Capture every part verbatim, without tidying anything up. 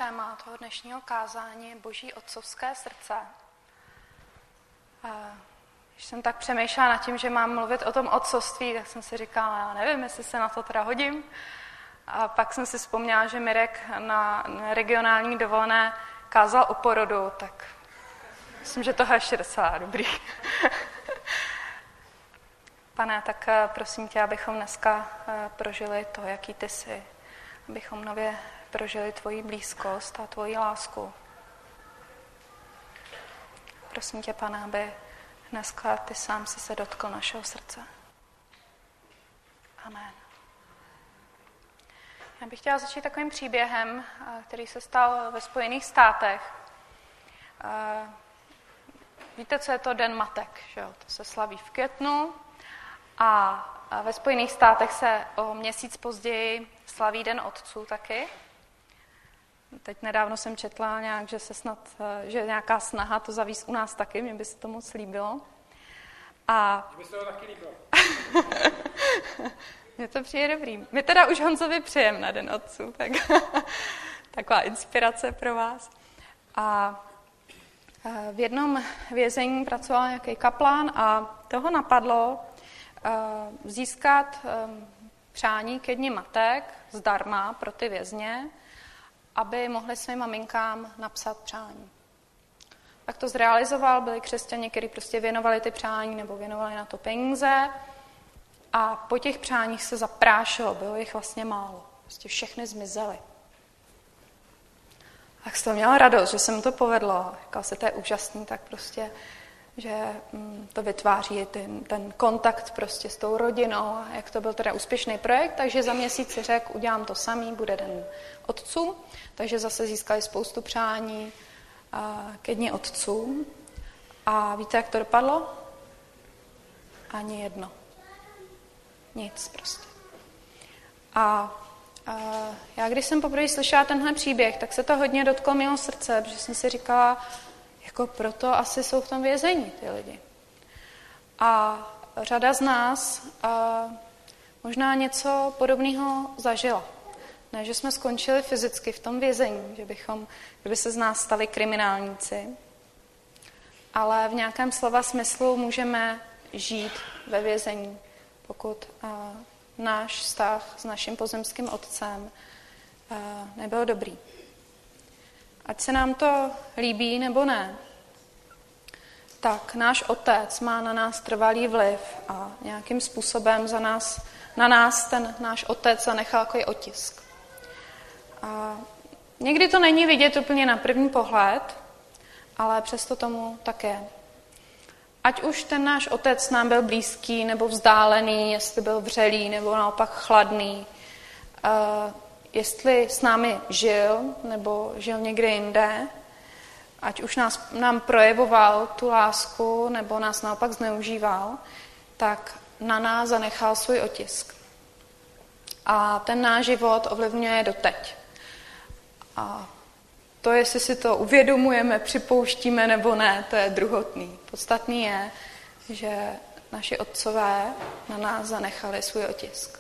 téma toho dnešního kázání je Boží otcovské srdce. Když jsem tak přemýšlela nad tím, že mám mluvit o tom otcovství, tak jsem si říkala, já nevím, jestli se na to teda hodím. A pak jsem si vzpomněla, že Mirek na regionální dovolené kázal o porodu, tak myslím, že toho je docela dobrý. Pane, tak prosím tě, abychom dneska prožili to, jaký ty jsi. Abychom nově prožili tvoji blízkost a tvoji lásku. Prosím tě, Pane, aby dneska ty sám si se dotkl našeho srdce. Amen. Já bych chtěla začít takovým příběhem, který se stal ve Spojených státech. Víte, co je to Den matek, že jo? To se slaví v květnu a ve Spojených státech se o měsíc později slaví Den otců taky. Teď nedávno jsem četla nějak, že se snad, že nějaká snaha to zavíst u nás taky, mně by se to moc líbilo. A mně by se to taky líbilo. Mně to přijde dobrý. My teda už Honzovi přijem na Den otců, tak taková inspirace pro vás. A v jednom vězení pracoval nějaký kaplán a toho napadlo získat přání ke dni matek zdarma pro ty vězně, aby mohli svým maminkám napsat přání. Tak to zrealizoval, byli křesťané, kteří prostě věnovali ty přání nebo věnovali na to peníze a po těch přáních se zaprášilo, bylo jich vlastně málo. Prostě všechny zmizely. Tak jsem měla radost, že se mu to povedlo. Říkala se, to je úžasný, tak prostě, že to vytváří ten, ten kontakt prostě s tou rodinou a jak to byl teda úspěšný projekt, takže za měsíc si řekl, udělám to samý, bude Den otců, takže zase získali spoustu přání ke dni otců. A víte, jak to dopadlo? Ani jedno. Nic prostě. A, a já, když jsem poprvé slyšela tenhle příběh, tak se to hodně dotklo mého srdce, protože jsem si říkala, jako proto asi jsou v tom vězení ty lidi. A řada z nás a možná něco podobného zažila. Ne, že jsme skončili fyzicky v tom vězení, že bychom, kdyby se z nás stali kriminálníci, ale v nějakém slova smyslu můžeme žít ve vězení, pokud a, náš vztah s naším pozemským otcem a, nebyl dobrý. Ať se nám to líbí nebo ne, tak náš otec má na nás trvalý vliv a nějakým způsobem za nás, na nás ten náš otec zanechal takový otisk. A někdy to není vidět úplně na první pohled, ale přesto tomu tak je. Ať už ten náš otec nám byl blízký nebo vzdálený, jestli byl vřelý nebo naopak chladný, uh, jestli s námi žil nebo žil někde jinde, ať už nás, nám projevoval tu lásku nebo nás naopak zneužíval, tak na nás zanechal svůj otisk. A ten náš život ovlivňuje doteď. A to, jestli si to uvědomujeme, připouštíme nebo ne, to je druhotný. Podstatný je, že naši otcové na nás zanechali svůj otisk.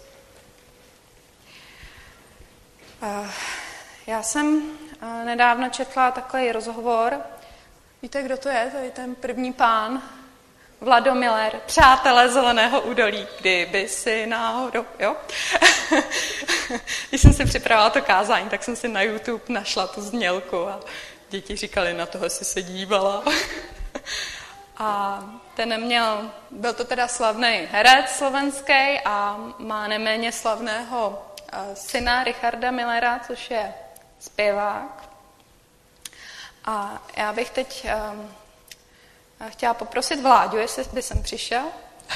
Já jsem nedávno četla takový rozhovor. Víte, kdo to je? To je ten první pán, Vlado Miller, přátelé Zeleného údolí, kdyby si náhodou, jo? Když jsem si připravila to kázání, tak jsem si na YouTube našla tu znělku a děti říkali, na toho jsi se dívala. A ten neměl, byl to teda slavný herec slovenský a má neméně slavného syna Richarda Millera, což je zpěvák. A já bych teď um, chtěla poprosit Vláďu, jestli by sem přišel.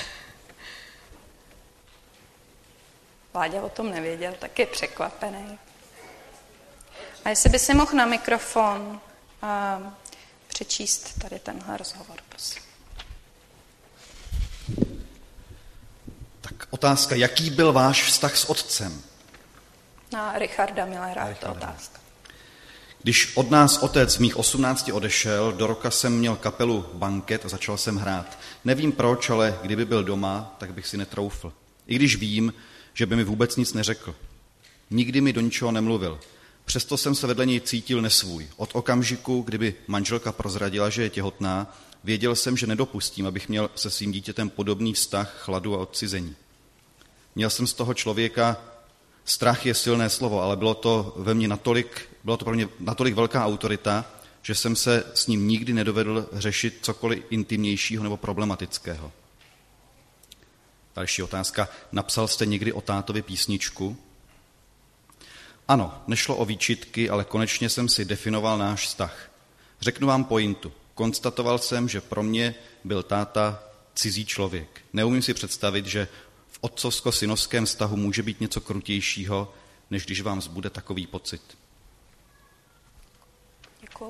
Vláďa o tom nevěděl, tak je překvapený. A jestli by si mohl na mikrofon um, přečíst tady tenhle rozhovor, prosím. Tak otázka, jaký byl váš vztah s otcem? Na Richarda Millera, to otázka. Když od nás otec v mých osmnácti odešel, do roka jsem měl kapelu Banket a začal jsem hrát. Nevím proč, ale kdyby byl doma, tak bych si netroufl. I když vím, že by mi vůbec nic neřekl. Nikdy mi do ničeho nemluvil. Přesto jsem se vedle něj cítil nesvůj. Od okamžiku, kdyby manželka prozradila, že je těhotná, věděl jsem, že nedopustím, abych měl se svým dítětem podobný vztah chladu a odcizení. Měl jsem z toho člověka, strach je silné slovo, ale bylo to ve mně natolik, bylo to pro mě natolik velká autorita, že jsem se s ním nikdy nedovedl řešit cokoliv intimnějšího nebo problematického. Další otázka. Napsal jste někdy o tátovi písničku? Ano, nešlo o výčitky, ale konečně jsem si definoval náš vztah. Řeknu vám pointu. Konstatoval jsem, že pro mě byl táta cizí člověk. Neumím si představit, že v otcovsko-synovském vztahu může být něco krutějšího, než když vám zbude takový pocit. Děkuju.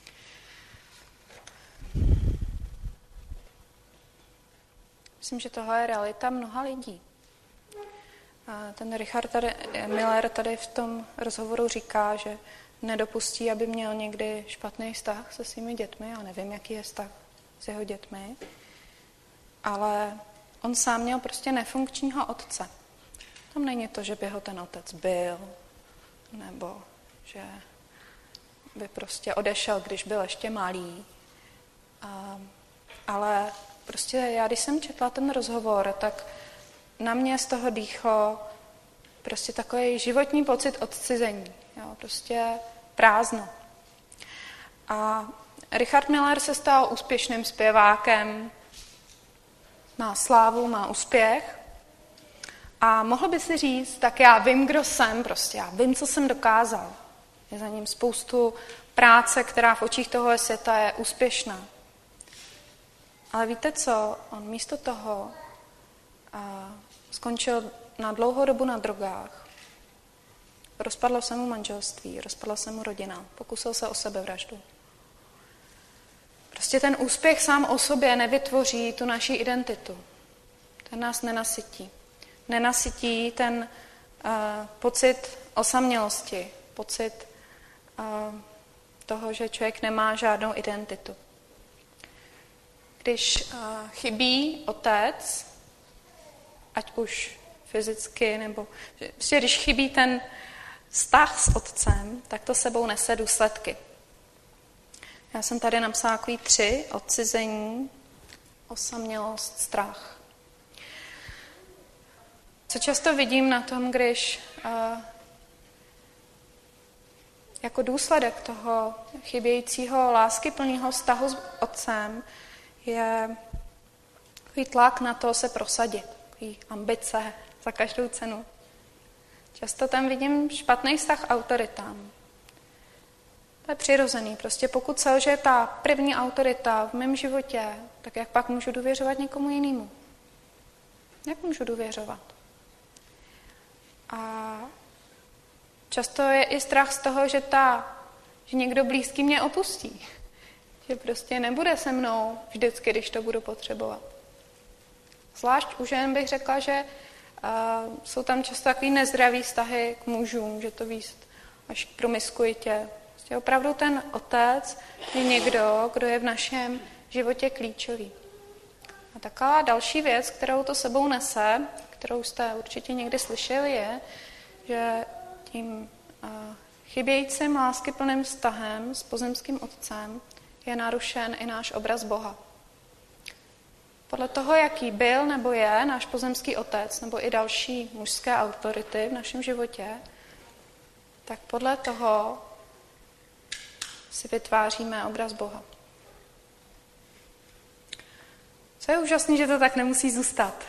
Myslím, že tohle je realita mnoha lidí. A ten Richard tady, Miller tady v tom rozhovoru říká, že nedopustí, aby měl někdy špatný vztah se svými dětmi. Já nevím, jaký je vztah s jeho dětmi. Ale on sám měl prostě nefunkčního otce. Tam není to, že by ho ten otec byl, nebo že by prostě odešel, když byl ještě malý. A, ale prostě já, když jsem četla ten rozhovor, tak na mě z toho dýchlo prostě takový životní pocit odcizení. Jo, prostě prázdno. A Richard Miller se stal úspěšným zpěvákem, má slávu, má úspěch a mohl by si říct, tak já vím, kdo jsem, prostě já vím, co jsem dokázal. Je za ním spoustu práce, která v očích toho světa je úspěšná. Ale víte co? On místo toho a, skončil na dlouhou dobu na drogách. Rozpadlo se mu manželství, rozpadla se mu rodina, pokusil se o sebevraždu. Prostě ten úspěch sám o sobě nevytvoří tu naši identitu. Ten nás nenasytí. Nenasytí ten uh, pocit osamělosti, pocit uh, toho, že člověk nemá žádnou identitu. Když uh, chybí otec, ať už fyzicky, nebo prostě když chybí ten vztah s otcem, tak to sebou nese důsledky. Já jsem tady napsala takový tři: odcizení, osamělost, strach. Co často vidím na tom, když uh, jako důsledek toho chybějícího láskyplného vztahu s otcem je takový tlak na to se prosadit, takový ambice za každou cenu. Často tam vidím špatný vztah autoritám. To je přirozený. Prostě pokud selže ta první autorita v mém životě, tak jak pak můžu důvěřovat někomu jinému? Jak můžu důvěřovat? A často je i strach z toho, že, ta, že někdo blízký mě opustí. Že prostě nebude se mnou vždycky, když to budu potřebovat. Zvlášť u žen bych řekla, že uh, jsou tam často takový nezdravý vztahy k mužům, že to víc až k promiskuitě. Prostě opravdu ten otec je někdo, kdo je v našem životě klíčový. A taková další věc, kterou to sebou nese, kterou jste určitě někdy slyšeli, je, že tím uh, chybějícím láskyplným vztahem s pozemským otcem je narušen i náš obraz Boha. Podle toho, jaký byl nebo je náš pozemský otec, nebo i další mužské autority v našem životě, tak podle toho si vytváříme obraz Boha. Co je úžasné, že to tak nemusí zůstat.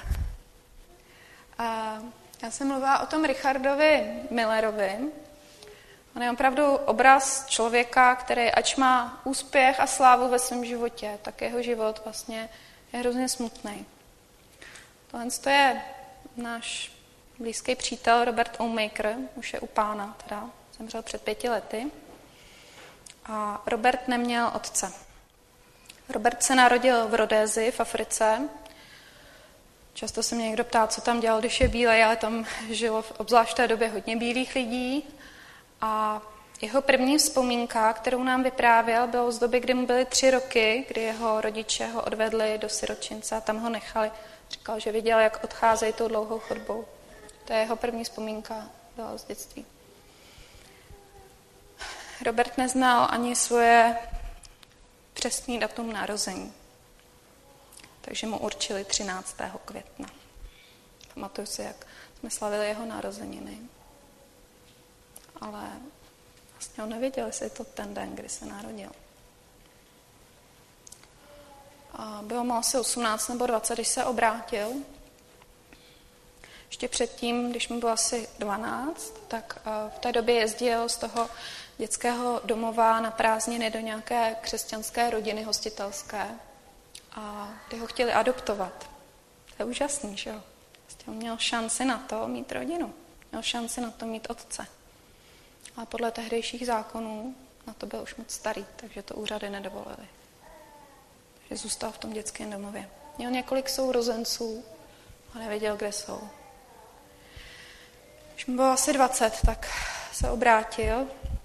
A já jsem mluvila o tom Richardovi Millerovi. On je opravdu obraz člověka, který ač má úspěch a slávu ve svém životě, tak jeho život vlastně je hrozně smutný. Tohle je náš blízký přítel Robert Oumaker, už je u pána, teda zemřel před pěti lety. A Robert neměl otce. Robert se narodil v Rodézi v Africe. Často se mě někdo ptá, co tam dělal, když je bílej, ale tam žilo v obzvlášť té době hodně bílých lidí. A jeho první vzpomínka, kterou nám vyprávěl, bylo z doby, kdy mu byly tři roky, kdy jeho rodiče ho odvedli do siročince a tam ho nechali. Říkal, že viděl, jak odcházejí tou dlouhou chodbou. To je jeho první vzpomínka, byla z dětství. Robert neznal ani svoje přesný datum narození, takže mu určili třináctého května. Pamatuju si, jak jsme slavili jeho narozeniny. Ale vlastně on nevěděl, jestli je to ten den, kdy se narodil. A bylo mu asi osmnáct nebo dvacet, když se obrátil. Ještě předtím, když mu bylo asi dvanáct, tak v té době jezdil z toho dětského domova na prázdniny do nějaké křesťanské rodiny hostitelské. A ty ho chtěli adoptovat. To je úžasný, že jo? On měl šanci na to mít rodinu. Měl šanci na to mít otce. A podle tehdejších zákonů na to byl už moc starý, takže to úřady nedovolily. Takže zůstal v tom dětském domově. Měl několik sourozenců a nevěděl, kde jsou. Když mu bylo asi dvacet, tak se obrátil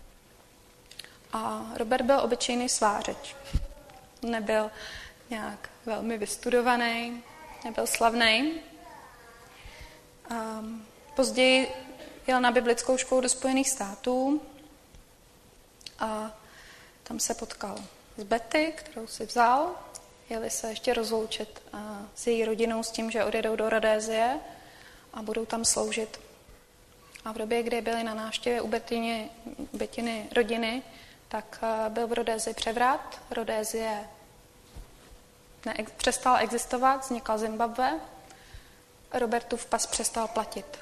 a Robert byl obyčejný svářeč. Nebyl nějak velmi vystudovaný, nebyl slavný. Um, později jel na biblickou školu do Spojených států a tam se potkal s Betty, kterou si vzal. Jeli se ještě rozloučit uh, s její rodinou s tím, že odjedou do Rodézie a budou tam sloužit. A v době, kdy byli na návštěvě u Bettiny, Bettiny rodiny, tak uh, byl v Rodézii převrat. Rodézie neex- přestala existovat, vznikla Zimbabwe. Robertův pas přestal platit.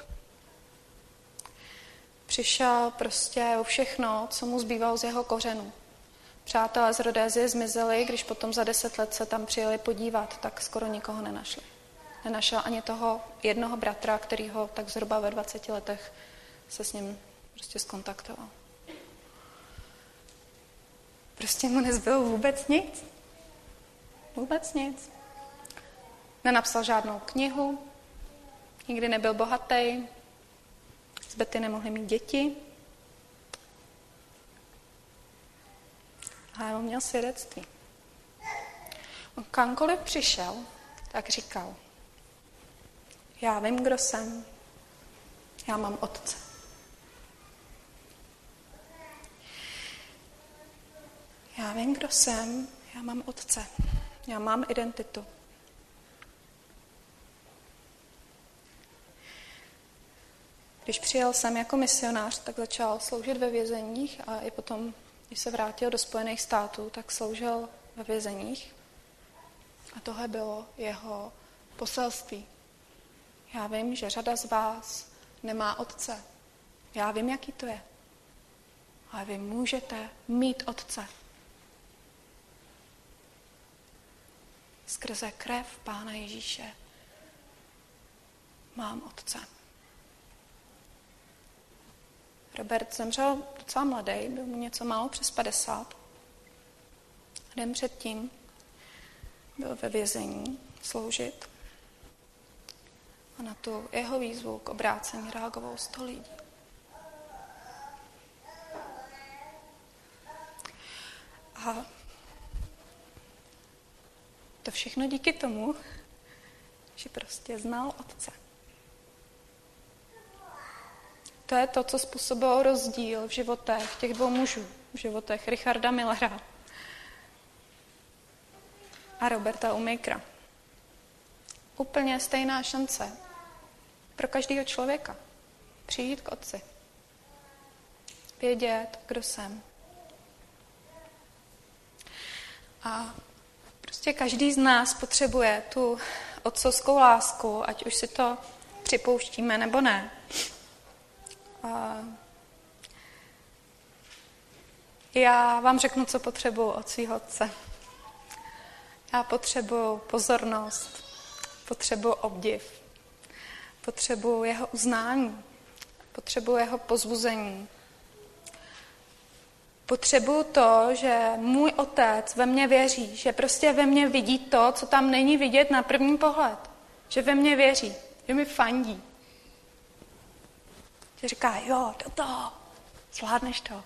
Přišel prostě o všechno, co mu zbývalo z jeho kořenů. Přátelé z Rodézie zmizeli, když potom za deset let se tam přijeli podívat, tak skoro nikoho nenašli. Nenašel ani toho jednoho bratra, který ho tak zhruba ve dvaceti letech se s ním prostě skontaktoval. Prostě mu nezbylo vůbec nic. Vůbec nic. Nenapsal žádnou knihu, nikdy nebyl bohatý, z Betty nemohli mít děti. A on měl svědectví. On kamkoliv přišel, tak říkal, já vím, kdo jsem, já mám otce. Já vím, kdo jsem, já mám otce, já mám identitu. Když přijel sem jako misionář, tak začal sloužit ve vězeních a i potom, když se vrátil do Spojených států, tak sloužil ve vězeních. A tohle bylo jeho poselství. Já vím, že řada z vás nemá otce. Já vím, jaký to je. Ale vy můžete mít otce. Skrze krev Pána Ježíše mám otce. Robert zemřel docela mladý, byl mu něco málo přes padesát. Den předtím byl ve vězení sloužit. A na tu jeho výzvu k obrácení reagovalo sto lidí. A to všechno díky tomu, že prostě znal otce. To je to, co způsobilo rozdíl v životech těch dvou mužů, v životech Richarda Millera a Roberta Umekera. Úplně stejná šance pro každého člověka přijít k otci. Vědět, kdo jsem. A prostě každý z nás potřebuje tu otcovskou lásku, ať už si to připouštíme nebo ne. A já vám řeknu, co potřebuji od svého otce. Já potřebuji pozornost, potřebuji obdiv, potřebuji jeho uznání, potřebuji jeho pozbuzení. Potřebuji to, že můj otec ve mně věří, že prostě ve mně vidí to, co tam není vidět na první pohled. Že ve mně věří, že mi fandí. Že říká, jo, do toho, zvládneš to.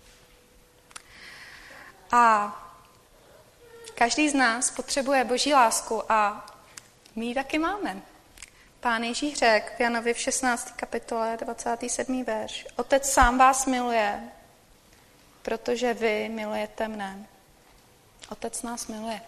A každý z nás potřebuje Boží lásku a my ji taky máme. Pán Ježíš řekl v Janovi v šestnácté kapitole dvacátý sedmý verš. Otec sám vás miluje protože vy milujete mne. Otec nás miluje.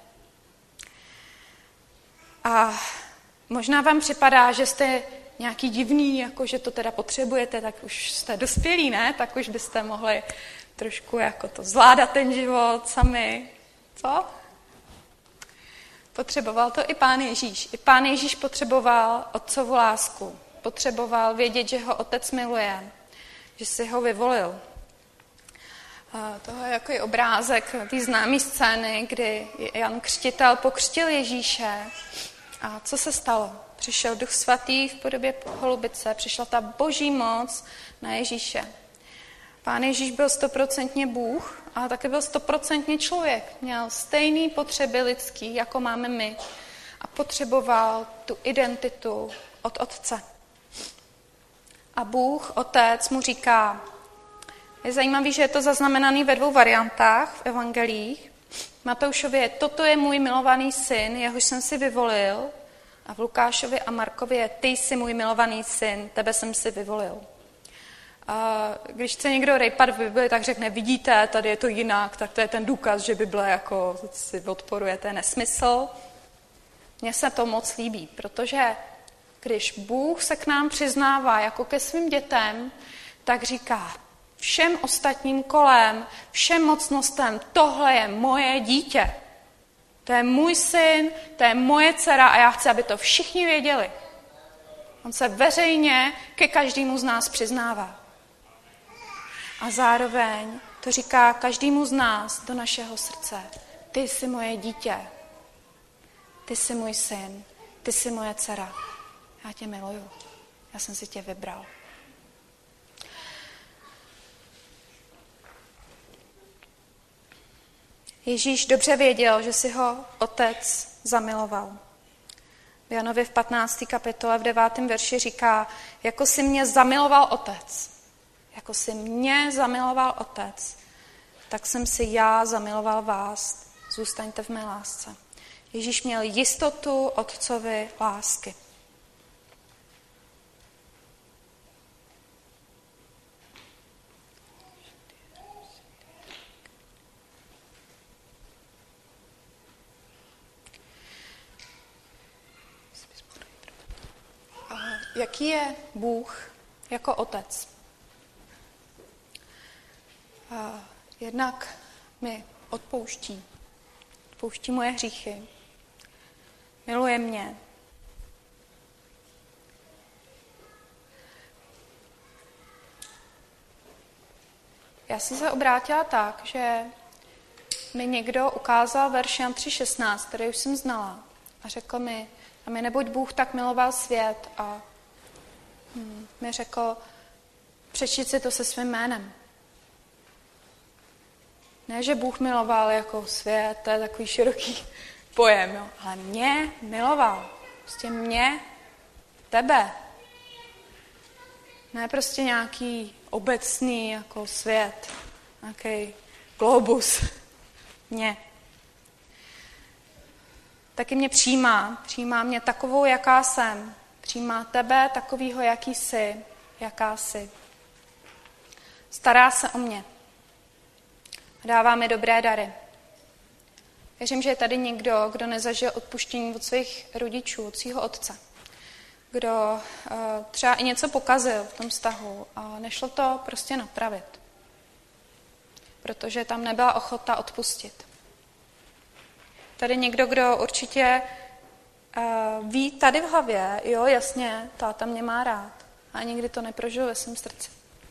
A možná vám připadá, že jste nějaký divný, jako že to teda potřebujete, tak už jste dospělí, ne? Tak už byste mohli trošku jako to zvládat ten život sami. Co? Potřeboval to i Pán Ježíš. I Pán Ježíš potřeboval otcovu lásku. Potřeboval vědět, že ho otec miluje, že si ho vyvolil. A toho je jako i obrázek té známé scény, kdy Jan Křtitel pokřtil Ježíše. A co se stalo? Přišel Duch Svatý v podobě holubice, přišla ta boží moc na Ježíše. Pán Ježíš byl stoprocentně Bůh, ale také byl stoprocentně člověk. Měl stejné potřeby lidský, jako máme my. A potřeboval tu identitu od Otce. A Bůh, Otec, mu říká, je zajímavé, že je to zaznamenané ve dvou variantách v evangelích. Matoušově, toto je můj milovaný syn, jehož jsem si vyvolil. A v Lukášově a Markově, ty jsi můj milovaný syn, tebe jsem si vyvolil. A když chce někdo rejpat v Bibli, tak řekne, vidíte, tady je to jinak, tak to je ten důkaz, že Bible jako si odporuje, to je nesmysl. Mně se to moc líbí, protože když Bůh se k nám přiznává jako ke svým dětem, tak říká všem ostatním kolem, všem mocnostem, tohle je moje dítě. To je můj syn, to je moje dcera a já chci, aby to všichni věděli. On se veřejně ke každému z nás přiznává. A zároveň to říká každému z nás do našeho srdce. Ty jsi moje dítě. Ty jsi můj syn. Ty jsi moje dcera. Já tě miluju. Já jsem si tě vybral. Ježíš dobře věděl, že si ho otec zamiloval. V Janovi v patnácté kapitole v devátém verši říká, jako si mě zamiloval otec, jako si mě zamiloval otec, tak jsem si já zamiloval vás. Zůstaňte v mé lásce. Ježíš měl jistotu otcovy lásky. Jaký je Bůh jako otec? A jednak mi odpouští. Odpouští moje hříchy. Miluje mě. Já jsem se obrátila tak, že mi někdo ukázal verš Jan tři šestnáct, který už jsem znala. A řekl mi, a mi neboť Bůh tak miloval svět a Hmm, mi řekl, přečti si to se svým jménem. Ne, že Bůh miloval jako svět, to je takový široký pojem, jo, ale mě miloval. Prostě mě, tebe. Ne prostě nějaký obecný jako svět, nějaký globus. Mě. Taky mě přijímá. Přijímá mě takovou, jaká jsem. Přijímá tebe takovýho, jaký jsi, jaká jsi. Stará se o mě. Dává mi dobré dary. Věřím, že je tady někdo, kdo nezažil odpuštění od svých rodičů, od svého otce. Kdo uh, třeba i něco pokazil v tom vztahu a nešlo to prostě napravit. Protože tam nebyla ochota odpustit. Tady někdo, kdo určitě Uh, ví tady v hlavě, jo, jasně, táta mě má rád. A nikdy to neprožil ve svém srdci.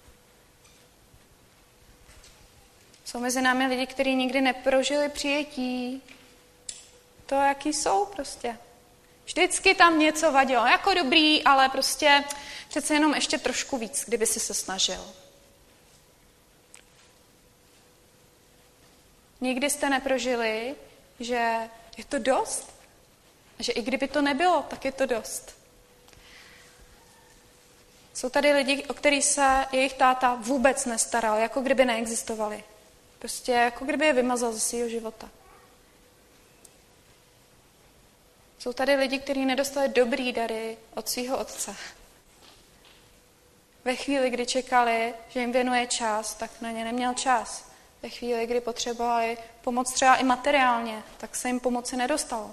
Jsou mezi námi lidi, kteří nikdy neprožili přijetí. To, jaký jsou prostě. Vždycky tam něco vadilo. Jako dobrý, ale prostě přece jenom ještě trošku víc, kdyby si se snažil. Nikdy jste neprožili, že je to dost? Že i kdyby to nebylo, tak je to dost. Jsou tady lidi, o který se jejich táta vůbec nestaral, jako kdyby neexistovali. Prostě jako kdyby je vymazal ze svého života. Jsou tady lidi, kteří nedostali dobrý dary od svého otce. Ve chvíli, kdy čekali, že jim věnuje čas, tak na ně neměl čas. Ve chvíli, kdy potřebovali pomoc třeba i materiálně, tak se jim pomoci nedostalo.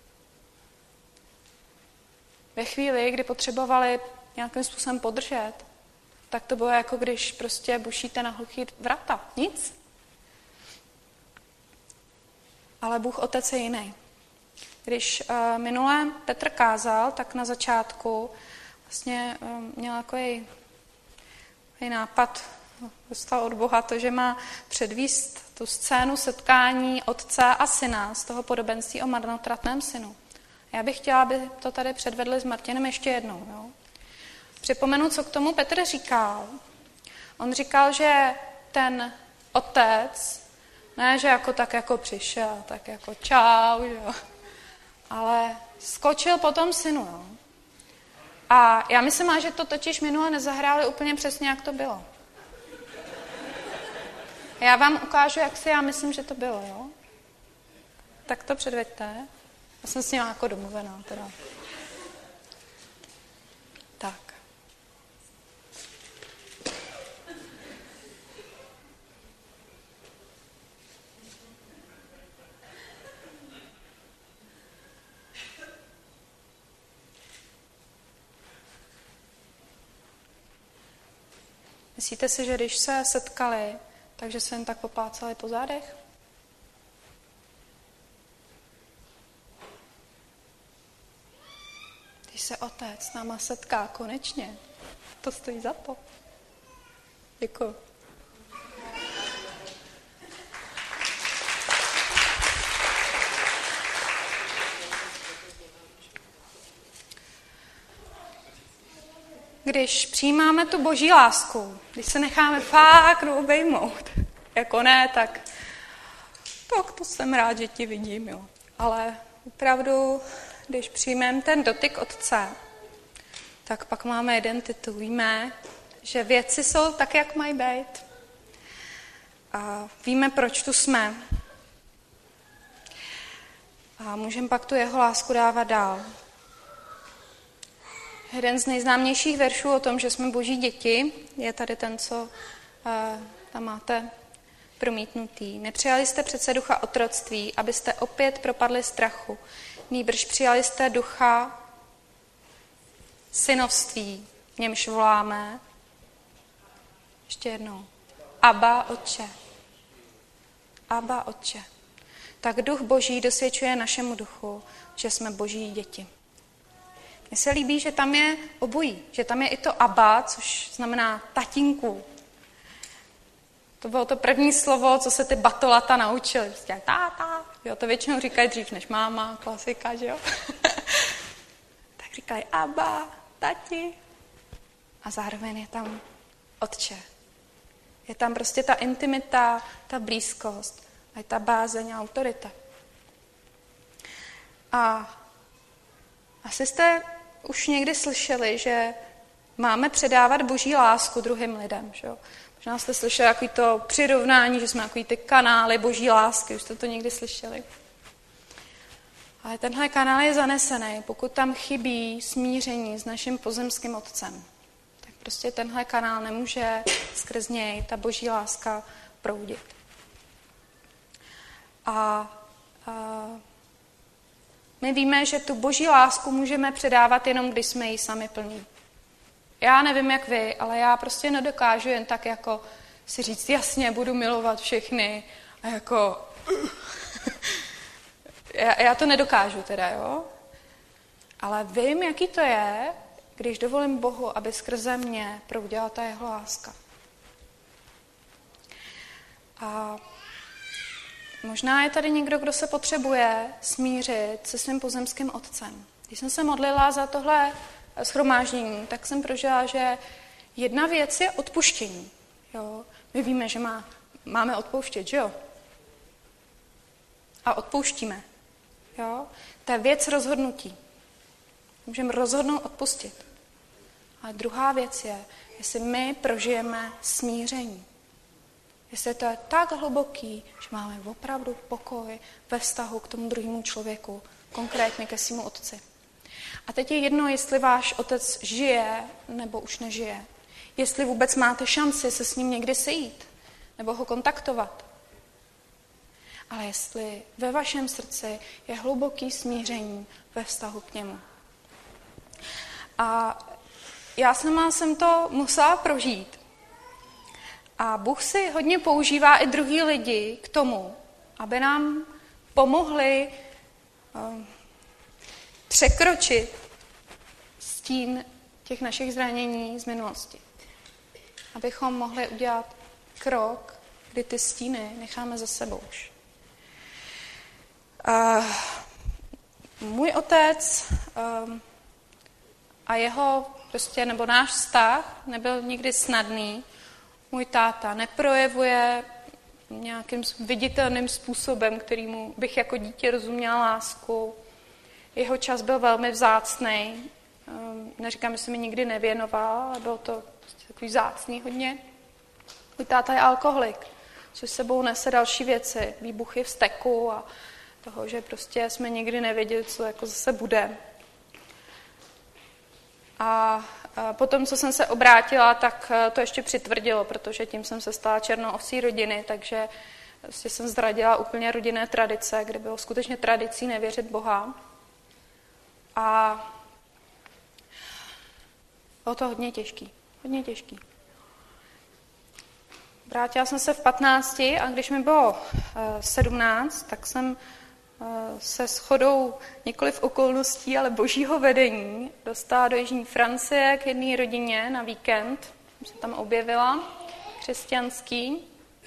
Ve chvíli, kdy potřebovali nějakým způsobem podržet, tak to bylo jako když prostě bušíte na hluchý vrata. Nic. Ale Bůh Otec je jiný. Když uh, minule Petr kázal, tak na začátku vlastně um, měl takový nápad, dostal od Boha to, že má předvíst tu scénu setkání otce a syna z toho podobenství o marnotratném synu. Já bych chtěla, aby to tady předvedli s Martinem ještě jednou. Jo? Připomenu, co k tomu Petr říkal. On říkal, že ten otec, ne, že jako tak jako přišel, tak jako čau, jo, ale skočil po tom synu. Jo? A já myslím, že to totiž minule nezahráli úplně přesně, jak to bylo. Já vám ukážu, jak si já myslím, že to bylo, jo? Tak to předveďte. Já jsem s ním jako domluvená, teda. Tak. Myslíte si, že když se setkali, takže se jen tak poplácali po zádech? Když se otec s náma setká konečně, to stojí za to. Děkuji. Když přijímáme tu boží lásku, když se necháme fakt obejmout, jako ne, tak, tak to jsem rád, že ti vidím, jo. Ale opravdu, když přijmeme ten dotyk Otce, tak pak máme identitu. Víme, že věci jsou tak, jak mají být. A víme, proč tu jsme. A můžeme pak tu jeho lásku dávat dál. Jeden z nejznámějších veršů o tom, že jsme boží děti, je tady ten, co uh, tam máte promítnutý. Nepřijali jste přece ducha otroctví, abyste opět propadli strachu. Nýbrž přijali jste ducha synovství, v němž voláme. Ještě jednou. Abba, Otče. Abba, Otče. Tak duch boží dosvědčuje našemu duchu, že jsme boží děti. Mně se líbí, že tam je obojí, že tam je i to Abba, což znamená tatínku. To bylo to první slovo, co se ty batolata naučili. Prostě táta, jo, to většinou říkají dřív než máma, klasika, že jo. Tak říkají Abba, tati. A zároveň je tam Otče. Je tam prostě ta intimita, ta blízkost a je ta bázeň a autorita. A asi jste už někdy slyšeli, že máme předávat boží lásku druhým lidem. Že jo? Možná jste slyšeli takový to přirovnání, že jsme takový ty kanály boží lásky. Už jste to někdy slyšeli. Ale tenhle kanál je zanesený. Pokud tam chybí smíření s naším pozemským otcem, tak prostě tenhle kanál nemůže skrz něj ta boží láska proudit. A, a my víme, že tu boží lásku můžeme předávat jenom, když jsme ji sami plní. Já nevím, jak vy, ale já prostě nedokážu jen tak jako si říct, jasně, budu milovat všechny a jako... já, já to nedokážu teda, jo? Ale vím, jaký to je, když dovolím Bohu, aby skrze mě proudila ta jeho láska. A možná je tady někdo, kdo se potřebuje smířit se svým pozemským otcem. Když jsem se modlila za tohle shromáždění, tak jsem prožila, že jedna věc je odpuštění. Jo? My víme, že má, máme odpouštět, že jo? A odpouštíme. Jo? To je věc rozhodnutí. Můžeme rozhodnout odpustit. A druhá věc je, jestli my prožijeme smíření. Jestli to je tak hluboký, že máme opravdu pokoj ve vztahu k tomu druhému člověku, konkrétně ke svému otci. A teď je jedno, jestli váš otec žije nebo už nežije. Jestli vůbec máte šanci se s ním někdy sejít nebo ho kontaktovat. ale jestli ve vašem srdci je hluboký smíření ve vztahu k němu. A já sama jsem to musela prožít. A Bůh si hodně používá i druhý lidi k tomu, aby nám pomohli um, překročit stín těch našich zranění z minulosti. Abychom mohli udělat krok, kdy ty stíny necháme za sebou už. Uh, můj otec um, a jeho, prostě, nebo náš vztah nebyl nikdy snadný. Můj táta neprojevuje nějakým viditelným způsobem, kterýmu bych jako dítě rozuměla lásku. Jeho čas byl velmi vzácnej. Neříkám, že se mi nikdy nevěnoval, ale bylo to takový vzácný hodně. Můj táta je alkoholik, což sebou nese další věci, výbuchy vzteku a toho, že prostě jsme nikdy nevěděli, co jako zase bude. A potom, co jsem se obrátila, tak to ještě přitvrdilo, protože tím jsem se stala černou ovcí rodiny, takže vlastně jsem zradila úplně rodinné tradice, kde bylo skutečně tradicí nevěřit Boha. A bylo to hodně těžký, hodně těžký. Vrátila jsem se v patnácti a když mi bylo sedmnáct, tak jsem se shodou nikoliv okolností, ale božího vedení dostala do jižní Francie k jedné rodině na víkend. Jsem se tam objevila, křesťanský.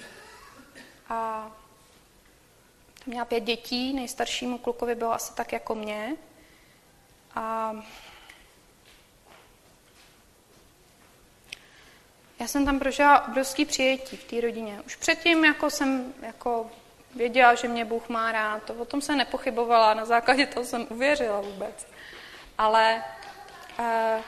A tam měla pět dětí, nejstaršímu klukovi bylo asi tak jako mě. A já jsem tam prožila obrovský přijetí v té rodině. Už předtím jako jsem jako věděla, že mě Bůh má rád. To o tom jsem nepochybovala, na základě toho jsem uvěřila vůbec. Ale eh,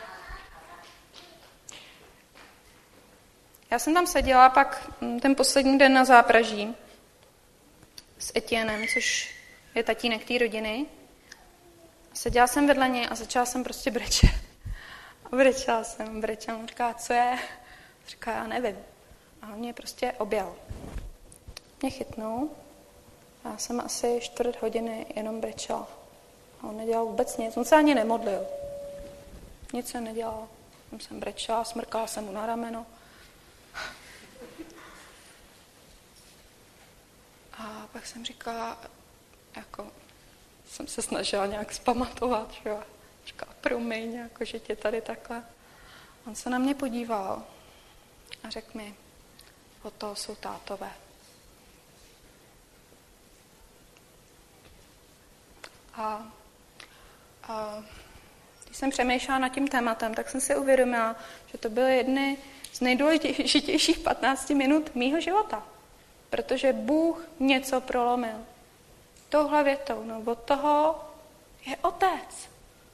já jsem tam seděla pak ten poslední den na zápraží s Etienem, což je tatínek té rodiny. Seděla jsem vedle něj a začala jsem prostě brečet. A brečela jsem, brečela. On říká, co je? Říká, já nevím. A on mě prostě objel. Mě chytnul. Já jsem asi čtvrt hodiny jenom brečela. A on nedělal vůbec nic. On se ani nemodlil. Nic se nedělal. Jsem jsem brečela, smrkala jsem mu na rameno. A pak jsem říkala, jako, jsem se snažila nějak zpamatovat, že jo. Říkala, promiň, jako, že tě tady takhle. On se na mě podíval a řekl mi, od toho jsou tátové. A, a když jsem přemýšlela nad tím tématem, tak jsem si uvědomila, že to byly jedny z nejdůležitějších patnácti minut mýho života. Protože Bůh něco prolomil. Touhle větou, no od toho je otec.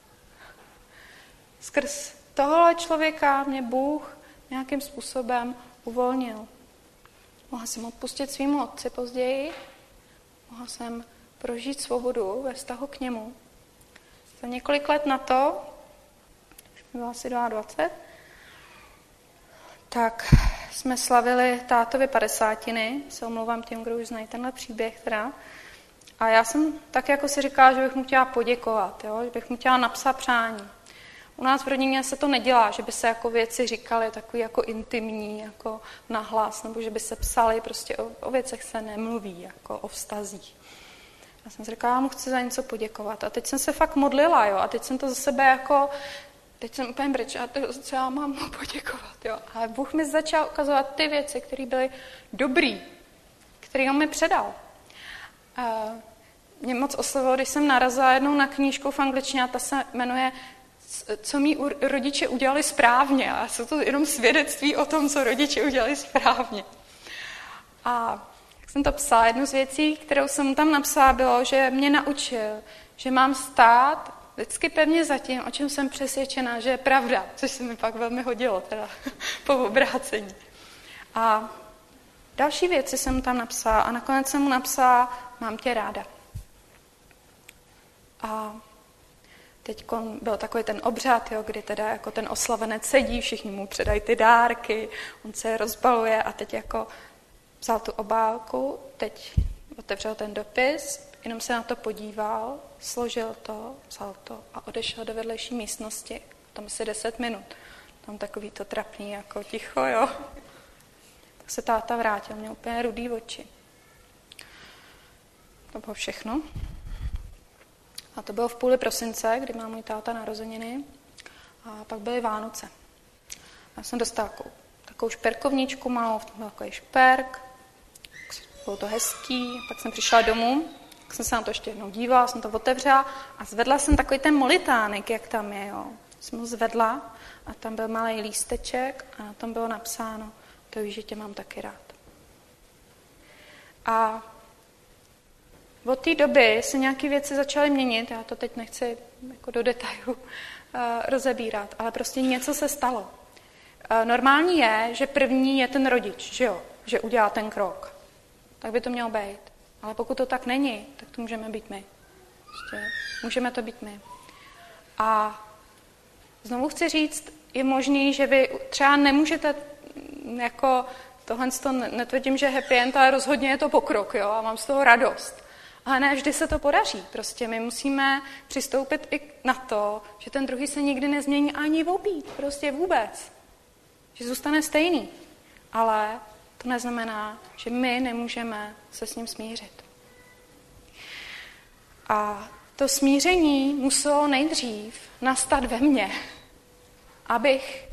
Skrz tohle člověka mě Bůh nějakým způsobem uvolnil. Mohla jsem odpustit svýmu otci později, mohla jsem prožít svobodu ve vztahu k němu. Za několik let na to, už mi bylo asi dvacet dva, tak jsme slavili tátovi padesátiny, se omlouvám těm, kdo už znají tenhle příběh teda. A já jsem tak jako si říkala, že bych mu chtěla poděkovat, jo? Že bych mu chtěla napsat přání. U nás v rodině se to nedělá, že by se jako věci říkaly takový jako intimní, jako nahlas, nebo že by se psaly, prostě o, o věcech se nemluví, jako o vztazích. Já jsem si říkala, já mu chci za něco poděkovat. A teď jsem se fakt modlila, jo, a teď jsem to za sebe jako, teď jsem úplně brečela, co já mám mu poděkovat, jo. A Bůh mi začal ukazovat ty věci, které byly dobrý, které on mi předal. A mě moc oslovilo, když jsem narazila jednou na knížku v angličtině, a ta se jmenuje Co mý rodiče udělali správně. A jsou to jenom svědectví o tom, co rodiče udělali správně. A jak jsem to psala, jednu z věcí, kterou jsem tam napsala, bylo, že mě naučil, že mám stát vždycky pevně za tím, o čem jsem přesvědčená, že je pravda, což se mi pak velmi hodilo teda po obrácení. A další věci jsem tam napsala a nakonec jsem mu napsala, mám tě ráda. A teď byl takový ten obřad, jo, kdy teda jako ten oslavenec sedí, všichni mu předají ty dárky, on se rozbaluje a teď jako vzal tu obálku, teď otevřel ten dopis, jenom se na to podíval, složil to, vzal to a odešel do vedlejší místnosti. Tam asi deset minut. Tam takový to trapný, jako ticho, jo. Tak se táta vrátil, měl úplně rudý oči. To bylo všechno. A to bylo v půli prosince, kdy má můj táta narozeniny. A pak byly Vánoce. Já jsem dostala takovou, takovou šperkovničku malou, v tom byl takový šperk. Bylo to hezký. Pak jsem přišla domů, tak jsem se na to ještě jednou dívala, jsem to otevřela a zvedla jsem takový ten molitánek, jak tam je, jo. Jsem ho zvedla a tam byl malý lísteček a na tom bylo napsáno: to víš, že tě mám taky rád. A od té doby se nějaké věci začaly měnit, já to teď nechci jako do detailu uh, rozebírat, ale prostě něco se stalo. Uh, normální je, že první je ten rodič, že jo, že udělá ten krok. Tak by to mělo být. Ale pokud to tak není, tak to můžeme být my. Prostě můžeme to být my. A znovu chci říct, je možný, že vy třeba nemůžete jako tohle to netvrdím, že happy end, ale rozhodně je to pokrok, jo, a mám z toho radost. Ale ne vždy se to podaří. Prostě my musíme přistoupit i na to, že ten druhý se nikdy nezmění ani obít, prostě vůbec. Že zůstane stejný. Ale to neznamená, že my nemůžeme se s ním smířit. A to smíření muselo nejdřív nastat ve mně, abych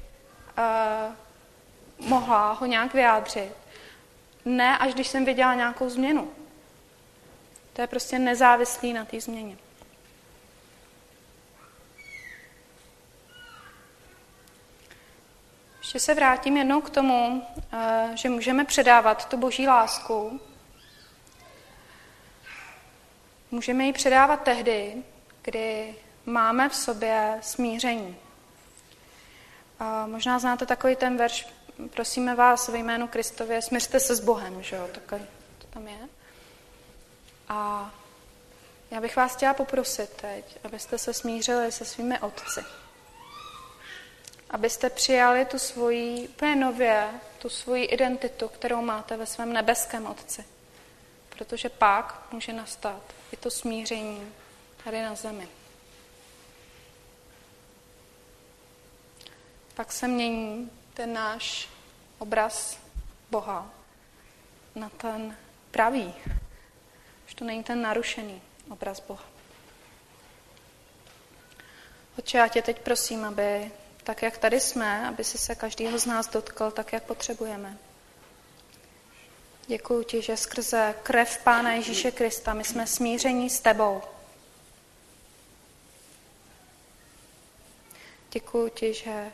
uh, mohla ho nějak vyjádřit. Ne, až když jsem viděla nějakou změnu. To je prostě nezávislý na té změně. Ještě se vrátím jednou k tomu, že můžeme předávat tu boží lásku. Můžeme ji předávat tehdy, kdy máme v sobě smíření. Možná znáte takový ten verš: prosíme vás ve jménu Kristově, smiřte se s Bohem, že jo? Takový to tam je. A já bych vás chtěla poprosit teď, abyste se smířili se svými otci. Abyste přijali tu svoji, úplně nově, tu svoji identitu, kterou máte ve svém nebeském Otci. Protože pak může nastat i to smíření tady na zemi. Pak se mění ten náš obraz Boha na ten pravý. Už to není ten narušený obraz Boha. Otče, já tě teď prosím, aby tak, jak tady jsme, aby si se každýho z nás dotkl tak, jak potřebujeme. Děkuji ti, že skrze krev Pána Ježíše Krista my jsme smíření s tebou. Děkuji ti, že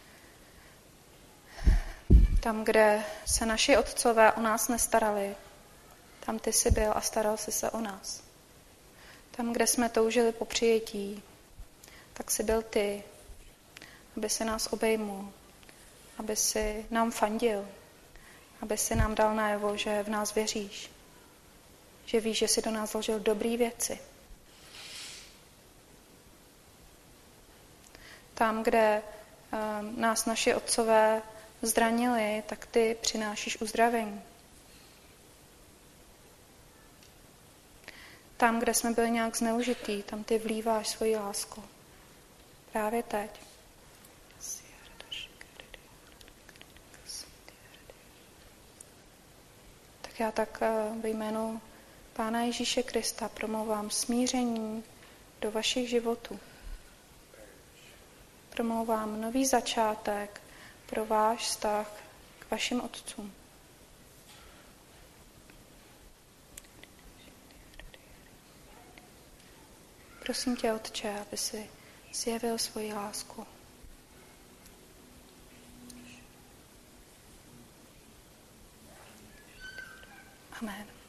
tam, kde se naši otcové o nás nestarali, tam ty jsi byl a staral jsi se o nás. Tam, kde jsme toužili po přijetí, tak jsi byl ty, aby si nás obejmul, aby si nám fandil, aby si nám dal najevo, že v nás věříš, že víš, že jsi do nás vložil dobré věci. Tam, kde um, nás naši otcové zranili, tak ty přinášíš uzdravení. Tam, kde jsme byli nějak zneužitý, tam ty vlíváš svoji lásku. Právě teď. Tak já tak ve jménu Pána Ježíše Krista promlouvám smíření do vašich životů. Promlouvám nový začátek pro váš vztah k vašim otcům. Prosím tě, Otče, aby si zjevil svoji lásku. Amen.